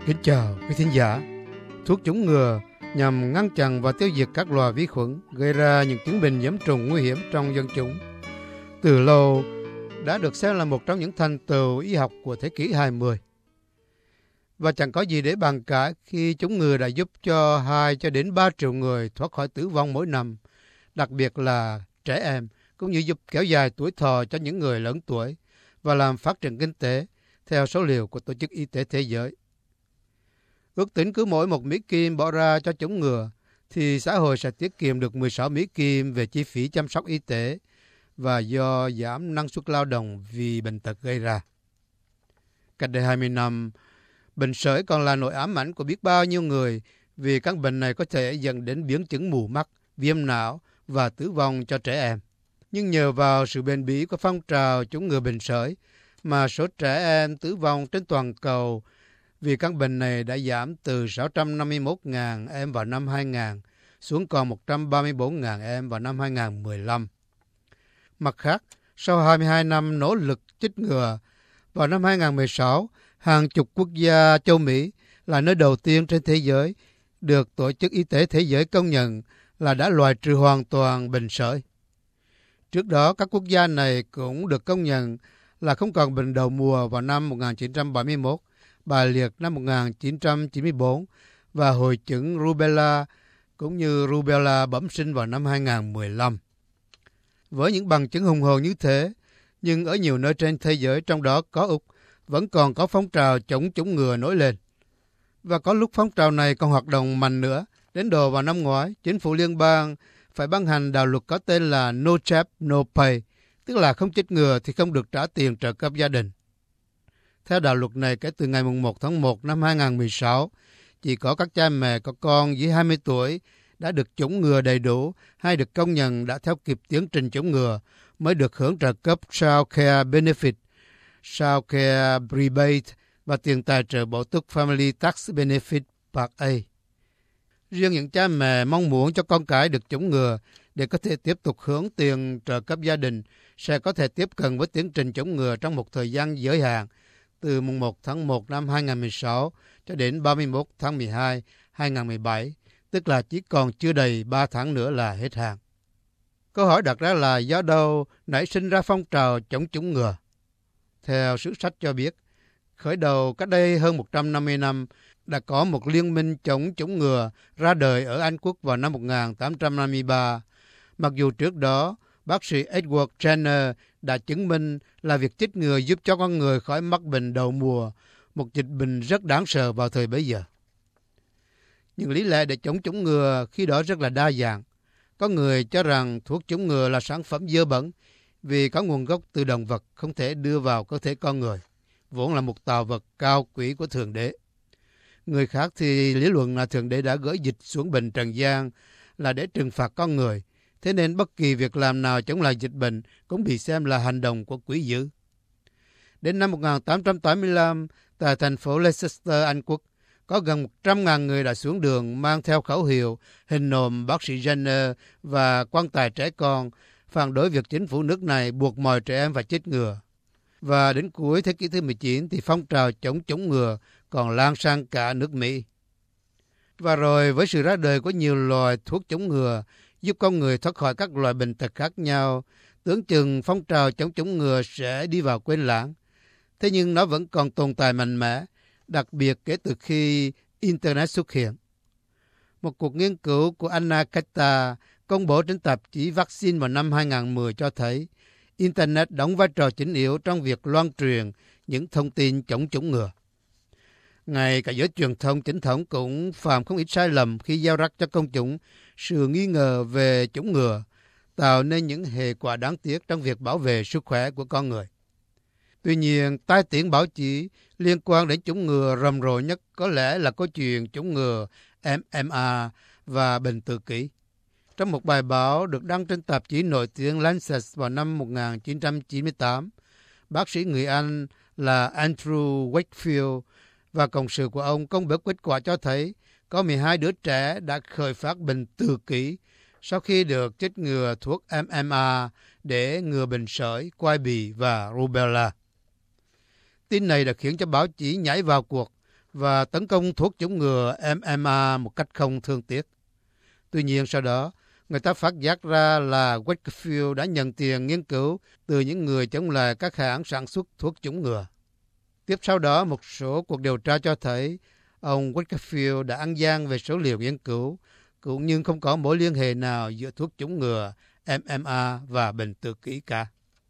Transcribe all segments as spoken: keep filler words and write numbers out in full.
Kính chào quý thính giả. Thuốc chống ngừa nhằm ngăn chặn và tiêu diệt các loài vi khuẩn gây ra những chứng bệnh nhiễm trùng nguy hiểm trong dân chúng. Từ lâu đã được xem là một trong những thành tựu y học của thế kỷ hai mươi. Và chẳng có gì để bàn cãi khi chống ngừa đã giúp cho hai cho đến ba triệu người thoát khỏi tử vong mỗi năm, đặc biệt là trẻ em, cũng như giúp kéo dài tuổi thọ cho những người lớn tuổi và làm phát triển kinh tế, theo số liệu của Tổ chức Y tế Thế giới. Ước tính cứ mỗi một Mỹ Kim bỏ ra cho chống ngừa, thì xã hội sẽ tiết kiệm được mười sáu Mỹ Kim về chi phí chăm sóc y tế và do giảm năng suất lao động vì bệnh tật gây ra. Cách đây hai mươi năm, bệnh sởi còn là nỗi ám ảnh của biết bao nhiêu người vì căn bệnh này có thể dẫn đến biến chứng mù mắt, viêm não và tử vong cho trẻ em. Nhưng nhờ vào sự bền bỉ của phong trào chống ngừa bệnh sởi mà số trẻ em tử vong trên toàn cầu vì căn bệnh này đã giảm từ sáu trăm năm mươi mốt nghìn em vào năm hai nghìn xuống còn một trăm ba mươi tư nghìn em vào năm hai nghìn không trăm mười lăm. Mặt khác, sau hai mươi hai năm nỗ lực chích ngừa, vào năm hai nghìn không trăm mười sáu, hàng chục quốc gia châu Mỹ là nơi đầu tiên trên thế giới được Tổ chức Y tế Thế giới công nhận là đã loại trừ hoàn toàn bệnh sởi. Trước đó, các quốc gia này cũng được công nhận là không còn bệnh đầu mùa vào năm một nghìn chín trăm bảy mươi mốt, bại liệt năm một nghìn chín trăm chín mươi tư và hội chứng rubella cũng như rubella bẩm sinh vào năm hai nghìn không trăm mười lăm. Với những bằng chứng hùng hồn như thế, nhưng ở nhiều nơi trên thế giới, trong đó có Úc, vẫn còn có phong trào chống chống ngừa nổi lên. Và có lúc phong trào này còn hoạt động mạnh nữa. Đến độ vào năm ngoái, chính phủ liên bang phải ban hành đạo luật có tên là No Jab, No Pay, tức là không chích ngừa thì không được trả tiền trợ cấp gia đình. Theo đạo luật này, kể từ ngày mùng một tháng một năm hai nghìn không trăm mười sáu, chỉ có các cha mẹ có con dưới hai mươi tuổi đã được chủng ngừa đầy đủ hay được công nhận đã theo kịp tiến trình chủng ngừa mới được hưởng trợ cấp Child Care Benefit, Child Care Rebate và tiền tài trợ bổ túc Family Tax Benefit Part A. Riêng những cha mẹ mong muốn cho con cái được chủng ngừa để có thể tiếp tục hưởng tiền trợ cấp gia đình sẽ có thể tiếp cận với tiến trình chủng ngừa trong một thời gian giới hạn từ mùng một tháng một năm hai nghìn không trăm mười sáu cho đến ba mươi mốt tháng mười hai năm hai nghìn không trăm mười bảy, tức là chỉ còn chưa đầy ba tháng nữa là hết hạn. Câu hỏi đặt ra là do đâu nảy sinh ra phong trào chống chủng ngừa? Theo sử sách cho biết, khởi đầu cách đây hơn một trăm năm mươi năm, đã có một liên minh chống chủng ngừa ra đời ở Anh Quốc vào năm một nghìn tám trăm năm mươi ba. Mặc dù trước đó, bác sĩ Edward Jenner đã chứng minh là việc chích ngừa giúp cho con người khỏi mắc bệnh đậu mùa, một dịch bệnh rất đáng sợ vào thời bấy giờ. Những lý lẽ để chống chủng ngừa khi đó rất là đa dạng. Có người cho rằng thuốc chống ngừa là sản phẩm dơ bẩn vì có nguồn gốc từ động vật không thể đưa vào cơ thể con người, vốn là một tạo vật cao quý của Thượng Đế. Người khác thì lý luận là Thượng Đế đã gửi dịch xuống bệnh trần gian là để trừng phạt con người, thế nên bất kỳ việc làm nào chống lại dịch bệnh cũng bị xem là hành động của quỷ dữ. Đến năm một nghìn tám trăm tám mươi lăm, tại thành phố Leicester, Anh Quốc, có gần một trăm nghìn người đã xuống đường mang theo khẩu hiệu hình nộm bác sĩ Jenner và quan tài trẻ con, phản đối việc chính phủ nước này buộc mọi trẻ em phải chích ngừa. Và đến cuối thế kỷ thứ mười chín thì phong trào chống chống ngừa còn lan sang cả nước Mỹ. Và rồi với sự ra đời của nhiều loại thuốc chống ngừa giúp con người thoát khỏi các loại bệnh tật khác nhau, tưởng chừng phong trào chống chống ngừa sẽ đi vào quên lãng. Thế nhưng nó vẫn còn tồn tại mạnh mẽ, đặc biệt kể từ khi Internet xuất hiện. Một cuộc nghiên cứu của Anna Keta công bố trên tạp chí Vaccine vào năm hai nghìn không trăm mười cho thấy Internet đóng vai trò chính yếu trong việc loan truyền những thông tin chống chủng ngừa. Ngay cả giới truyền thông chính thống cũng phạm không ít sai lầm khi gieo rắc cho công chúng sự nghi ngờ về chủng ngừa, tạo nên những hệ quả đáng tiếc trong việc bảo vệ sức khỏe của con người. Tuy nhiên, tai tiếng báo chí liên quan đến chủng ngừa rầm rộ nhất có lẽ là câu chuyện chủng ngừa em em a và bệnh tự kỷ. Trong một bài báo được đăng trên tạp chí nổi tiếng Lancet vào năm một nghìn chín trăm chín mươi tám, bác sĩ người Anh là Andrew Wakefield và cộng sự của ông công bố kết quả cho thấy có mười hai đứa trẻ đã khởi phát bệnh tự kỷ sau khi được chích ngừa thuốc em em a để ngừa bệnh sởi, quai bị và rubella. Tin này đã khiến cho báo chí nhảy vào cuộc và tấn công thuốc chống ngừa em em a một cách không thương tiếc. Tuy nhiên sau đó, người ta phát giác ra là Wakefield đã nhận tiền nghiên cứu từ những người chống lại các hãng sản xuất thuốc chống ngừa. Tiếp sau đó, một số cuộc điều tra cho thấy ông Wakefield đã ăn gian về số liệu nghiên cứu, cũng như không có mối liên hệ nào giữa thuốc chống ngừa em em a và bệnh tự kỷ cả.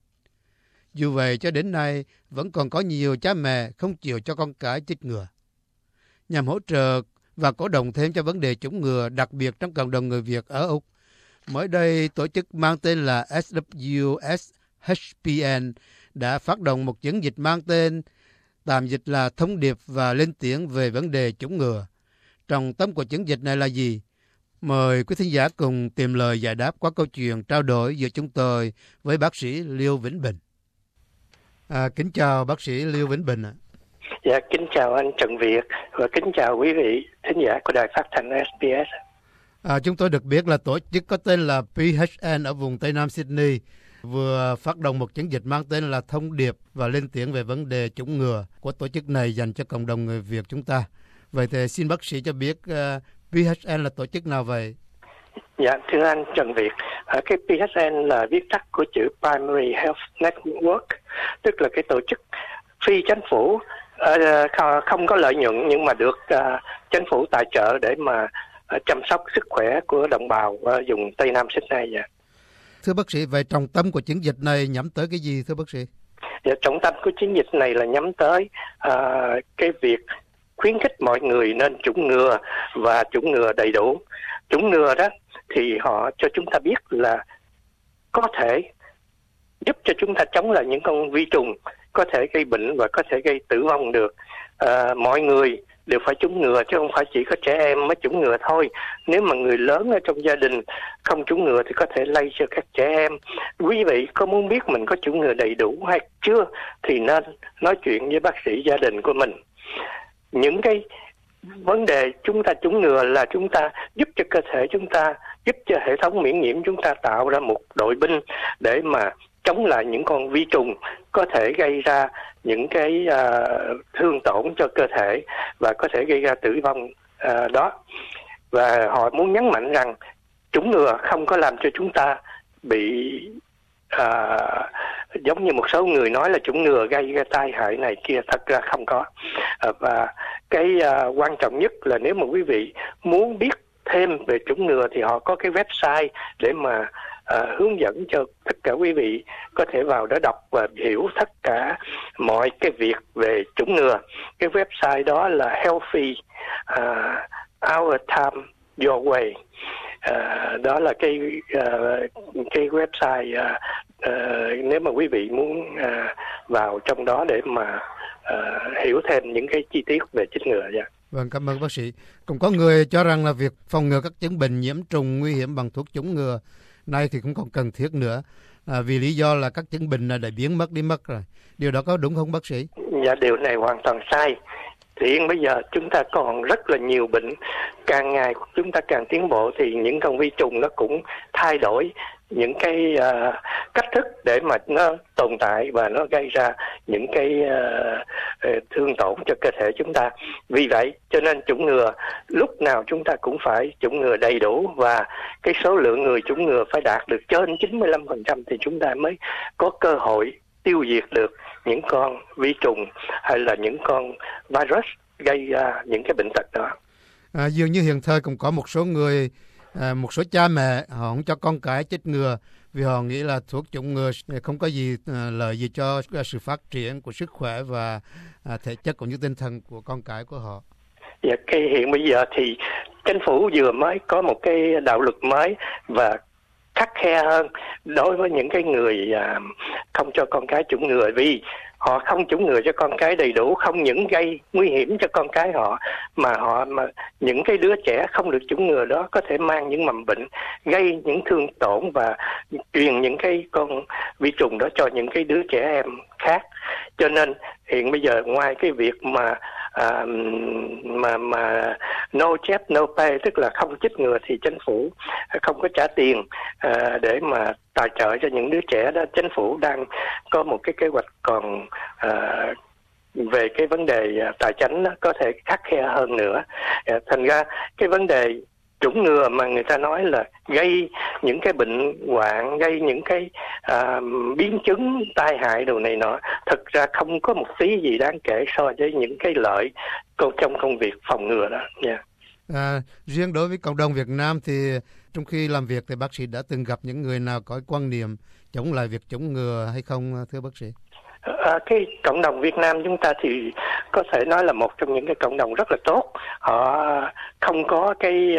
Dù vậy, cho đến nay, vẫn còn có nhiều cha mẹ không chịu cho con cái chích ngừa. Nhằm hỗ trợ và cổ động thêm cho vấn đề chống ngừa, đặc biệt trong cộng đồng người Việt ở Úc, mới đây, tổ chức mang tên là ét vê ét hát pê en đã phát động một chiến dịch mang tên tạm dịch là thông điệp và lên tiếng về vấn đề chống ngừa. Trọng tâm của chiến dịch này là gì? Mời quý thính giả cùng tìm lời giải đáp qua câu chuyện trao đổi giữa chúng tôi với bác sĩ Liêu Vĩnh Bình. À, kính chào bác sĩ Liêu Vĩnh Bình ạ. Dạ, kính chào anh Trần Việt và kính chào quý vị thính giả của đài phát thanh ét bê ét. À, chúng tôi được biết là tổ chức có tên là pê hát en ở vùng Tây Nam Sydney vừa phát động một chiến dịch mang tên là thông điệp và lên tiếng về vấn đề chống ngừa của tổ chức này dành cho cộng đồng người Việt chúng ta. Vậy thì xin bác sĩ cho biết uh, pê hát en là tổ chức nào vậy? Dạ, thưa anh Trần Việt, à, cái pê hát en là viết tắt của chữ Primary Health Network, tức là cái tổ chức phi chính phủ, uh, không có lợi nhuận nhưng mà được uh, chính phủ tài trợ để mà uh, chăm sóc sức khỏe của đồng bào uh, vùng Tây Nam Sydney. Dạ. Thưa bác sĩ, vậy trọng tâm của chiến dịch này nhắm tới cái gì thưa bác sĩ? Dạ, trọng tâm của chiến dịch này là nhắm tới uh, cái việc khuyến khích mọi người nên chủng ngừa và chủng ngừa đầy đủ. Chủng ngừa đó thì họ cho chúng ta biết là có thể giúp cho chúng ta chống lại những con vi trùng có thể gây bệnh và có thể gây tử vong được. À, mọi người đều phải chủng ngừa chứ không phải chỉ có trẻ em mới chủng ngừa thôi. Nếu mà người lớn ở trong gia đình không chủng ngừa thì có thể lây cho các trẻ em. Quý vị có muốn biết mình có chủng ngừa đầy đủ hay chưa thì nên nói chuyện với bác sĩ gia đình của mình. Những cái vấn đề chúng ta chủng ngừa là chúng ta giúp cho cơ thể chúng ta, giúp cho hệ thống miễn nhiễm chúng ta tạo ra một đội binh để mà chống lại những con vi trùng có thể gây ra những cái uh, thương tổn cho cơ thể và có thể gây ra tử vong uh, đó. Và họ muốn nhấn mạnh rằng chủng ngừa không có làm cho chúng ta bị uh, giống như một số người nói là chủng ngừa gây ra tai hại này kia, thật ra không có. Uh, và cái uh, quan trọng nhất là nếu mà quý vị muốn biết thêm về chủng ngừa thì họ có cái website để mà uh, hướng dẫn cho tất cả quý vị có thể vào đó đọc và hiểu tất cả mọi cái việc về chủng ngừa. Cái website đó là Healthy uh, Our Time Your Way. Uh, đó là cái uh, cái website uh, uh, nếu mà quý vị muốn uh, vào trong đó để mà uh, hiểu thêm những cái chi tiết về chích ngừa. Yeah. Vâng, cảm ơn bác sĩ. Cũng có người cho rằng là việc phòng ngừa các chứng bệnh nhiễm trùng nguy hiểm bằng thuốc chống ngừa nay thì cũng còn cần thiết nữa, à, vì lý do là các chứng bệnh này đã biến mất đi mất rồi. Điều đó có đúng không bác sĩ? Dạ, điều này hoàn toàn sai. Hiện bây giờ chúng ta còn rất là nhiều bệnh, càng ngày chúng ta càng tiến bộ thì những con vi trùng nó cũng thay đổi những cái uh, cách thức để mà nó tồn tại và nó gây ra những cái uh, uh, thương tổn cho cơ thể chúng ta. Vì vậy cho nên chủng ngừa lúc nào chúng ta cũng phải chủng ngừa đầy đủ và cái số lượng người chủng ngừa phải đạt được trên chín mươi lăm phần trăm thì chúng ta mới có cơ hội tiêu diệt được những con vi trùng hay là những con virus gây ra những cái bệnh tật đó. À, dường như hiện thời cũng có một số người, à, một số cha mẹ họ không cho con cái chích ngừa vì họ nghĩ là thuốc chống ngừa không có gì à, lợi gì cho sự phát triển của sức khỏe và à, thể chất cũng như tinh thần của con cái của họ. Dạ, cái hiện bây giờ thì chính phủ vừa mới có một cái đạo luật mới và khắt khe hơn đối với những cái người à, không cho con cái chủng ngừa, vì họ không chủng ngừa cho con cái đầy đủ không những gây nguy hiểm cho con cái họ mà họ mà những cái đứa trẻ không được chủng ngừa đó có thể mang những mầm bệnh, gây những thương tổn và truyền những cái con vi trùng đó cho những cái đứa trẻ em khác. Cho nên hiện bây giờ ngoài cái việc mà à, mà mà no jab no pay, tức là không chích ngừa thì chính phủ không có trả tiền à, để mà tài trợ cho những đứa trẻ đó, chính phủ đang có một cái kế hoạch còn à, về cái vấn đề tài chánh có thể khắt khe hơn nữa. Thành ra cái vấn đề chủng ngừa mà người ta nói là gây những cái bệnh hoạn, gây những cái à, biến chứng tai hại đồ này nọ, thực ra không có một tí gì đáng kể so với những cái lợi trong công việc phòng ngừa đó. Yeah. À, riêng đối với cộng đồng Việt Nam thì trong khi làm việc thì bác sĩ đã từng gặp những người nào có quan niệm chống lại việc chủng ngừa hay không, thưa bác sĩ? À, cái cộng đồng Việt Nam chúng ta thì có thể nói là một trong những cái cộng đồng rất là tốt. Họ không có cái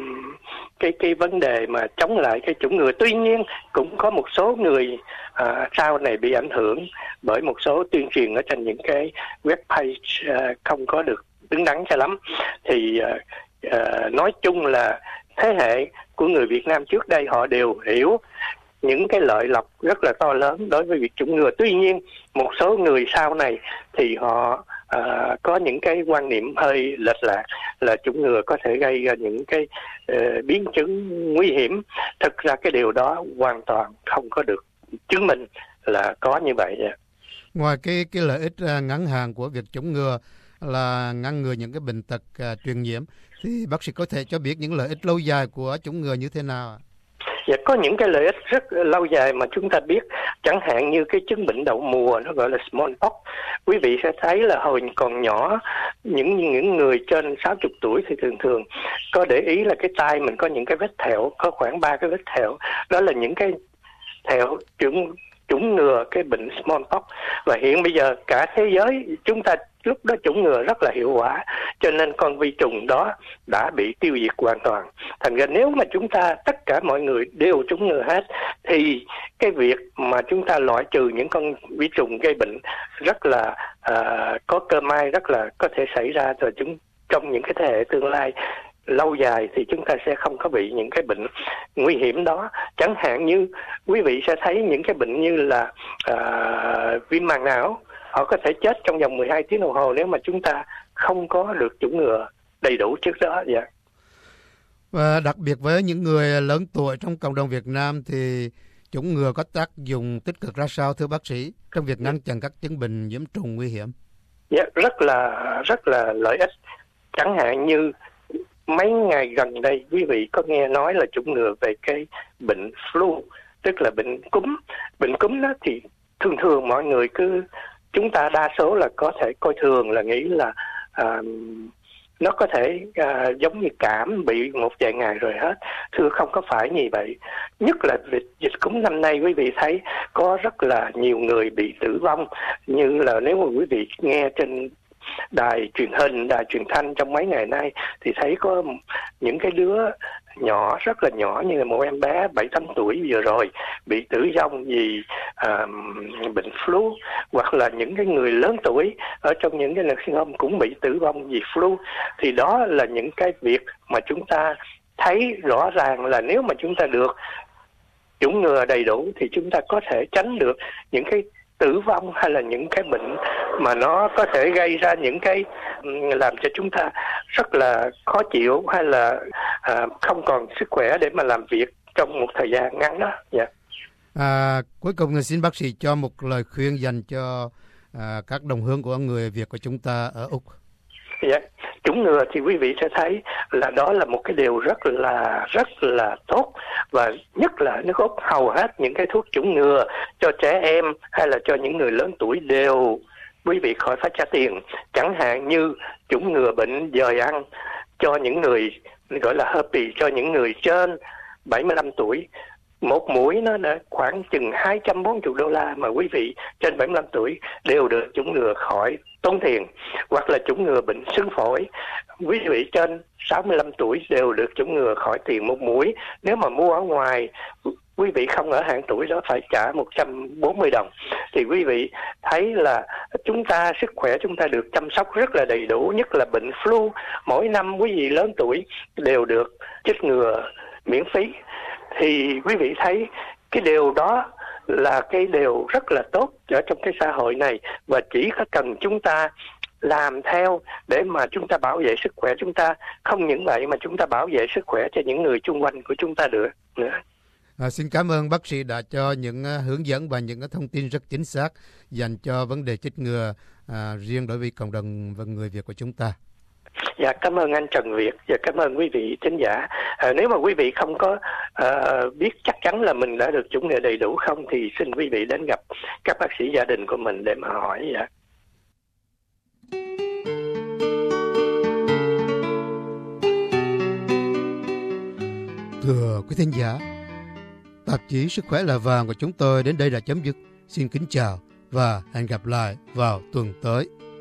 cái cái vấn đề mà chống lại cái chủng ngừa. Tuy nhiên cũng có một số người à, sau này bị ảnh hưởng bởi một số tuyên truyền ở trên những cái web page à, không có được đứng đắn cho lắm. Thì à, à, nói chung là thế hệ của người Việt Nam trước đây họ đều hiểu những cái lợi lộc rất là to lớn đối với việc chủng ngừa. Tuy nhiên một số người sau này thì họ à, có những cái quan niệm hơi lệch lạc là chủng ngừa có thể gây ra những cái uh, biến chứng nguy hiểm. Thực ra cái điều đó hoàn toàn không có được chứng minh là có như vậy. Ngoài cái cái lợi ích uh, ngắn hạn của việc chủng ngừa là ngăn ngừa những cái bệnh tật uh, truyền nhiễm, thì bác sĩ có thể cho biết những lợi ích lâu dài của chủng ngừa như thế nào? Và có những cái lợi ích rất lâu dài mà chúng ta biết, chẳng hạn như cái chứng bệnh đậu mùa, nó gọi là smallpox. Quý vị sẽ thấy là hồi còn nhỏ, những những người trên sáu mươi tuổi thì thường thường có để ý là cái tay mình có những cái vết thẹo, có khoảng ba cái vết thẹo. Đó là những cái thẹo chủng chủng ngừa cái bệnh smallpox. Và hiện bây giờ cả thế giới chúng ta lúc đó chủng ngừa rất là hiệu quả, cho nên con vi trùng đó đã bị tiêu diệt hoàn toàn. Thành ra nếu mà chúng ta tất cả mọi người đều chủng ngừa hết thì cái việc mà chúng ta loại trừ những con vi trùng gây bệnh rất là uh, có cơ may, rất là có thể xảy ra, rồi chúng trong những cái thế hệ tương lai lâu dài thì chúng ta sẽ không có bị những cái bệnh nguy hiểm đó. Chẳng hạn như quý vị sẽ thấy những cái bệnh như là uh, viêm màng não, họ có thể chết trong vòng mười hai tiếng đồng hồ nếu mà chúng ta không có được chủng ngừa đầy đủ trước đó. Dạ. Và đặc biệt với những người lớn tuổi trong cộng đồng Việt Nam thì chủng ngừa có tác dụng tích cực ra sao, thưa bác sĩ, trong việc ngăn chặn các chứng bệnh nhiễm trùng nguy hiểm? Dạ, rất là rất là lợi ích. Chẳng hạn như mấy ngày gần đây quý vị có nghe nói là chủng ngừa về cái bệnh flu, tức là bệnh cúm. Bệnh cúm đó thì thường thường mọi người cứ, chúng ta đa số là có thể coi thường, là nghĩ là à, nó có thể à, giống như cảm, bị một vài ngày rồi hết. Thưa không có phải như vậy. Nhất là dịch cúm năm nay quý vị thấy có rất là nhiều người bị tử vong. Như là nếu mà quý vị nghe trên đài truyền hình, đài truyền thanh trong mấy ngày nay thì thấy có những cái đứa nhỏ, rất là nhỏ, như là một em bé bảy tám tuổi vừa rồi bị tử vong vì à, bệnh flu, hoặc là những cái người lớn tuổi ở trong những cái nursing home cũng bị tử vong vì flu. Thì đó là những cái việc mà chúng ta thấy rõ ràng là nếu mà chúng ta được chủng ngừa đầy đủ thì chúng ta có thể tránh được những cái tử vong hay là những cái bệnh mà nó có thể gây ra những cái làm cho chúng ta rất là khó chịu, hay là à, không còn sức khỏe để mà làm việc trong một thời gian ngắn đó. Yeah. À, cuối cùng xin bác sĩ cho một lời khuyên dành cho à, các đồng hương của người Việt của chúng ta ở Úc. Yeah. Chủng ngừa thì quý vị sẽ thấy là đó là một cái điều rất là rất là tốt, và nhất là nước Úc hầu hết những cái thuốc chủng ngừa cho trẻ em hay là cho những người lớn tuổi đều quý vị khỏi phải trả tiền. Chẳng hạn như chủng ngừa bệnh dời ăn cho những người gọi là herpes, cho những người trên bảy mươi lăm tuổi, một mũi nó đã khoảng chừng hai trăm bốn mươi đô la, mà quý vị trên bảy mươi lăm tuổi đều được chủng ngừa khỏi tốn tiền. Hoặc là chủng ngừa bệnh xương phổi, quý vị trên sáu mươi lăm tuổi đều được chủng ngừa khỏi tiền một mũi. Nếu mà mua ở ngoài, quý vị không ở hạng tuổi đó phải trả một trăm bốn mươi đồng. Thì quý vị thấy là chúng ta, sức khỏe chúng ta được chăm sóc rất là đầy đủ. Nhất là bệnh flu, mỗi năm quý vị lớn tuổi đều được chích ngừa miễn phí. Thì quý vị thấy cái điều đó là cái điều rất là tốt ở trong cái xã hội này, và chỉ có cần chúng ta làm theo để mà chúng ta bảo vệ sức khỏe chúng ta. Không những vậy mà chúng ta bảo vệ sức khỏe cho những người chung quanh của chúng ta được nữa. À, xin cảm ơn bác sĩ đã cho những uh, hướng dẫn và những uh, thông tin rất chính xác dành cho vấn đề chích ngừa uh, riêng đối với cộng đồng và người Việt của chúng ta. Dạ, cảm ơn anh Trần Việt và cảm ơn quý vị thính giả. À, nếu mà quý vị không có à, biết chắc chắn là mình đã được chủng ngừa đầy đủ không thì xin quý vị đến gặp các bác sĩ gia đình của mình để mà hỏi. Dạ. Thưa quý thính giả, tạp chí Sức khỏe là vàng của chúng tôi đến đây đã chấm dứt. Xin kính chào và hẹn gặp lại vào tuần tới.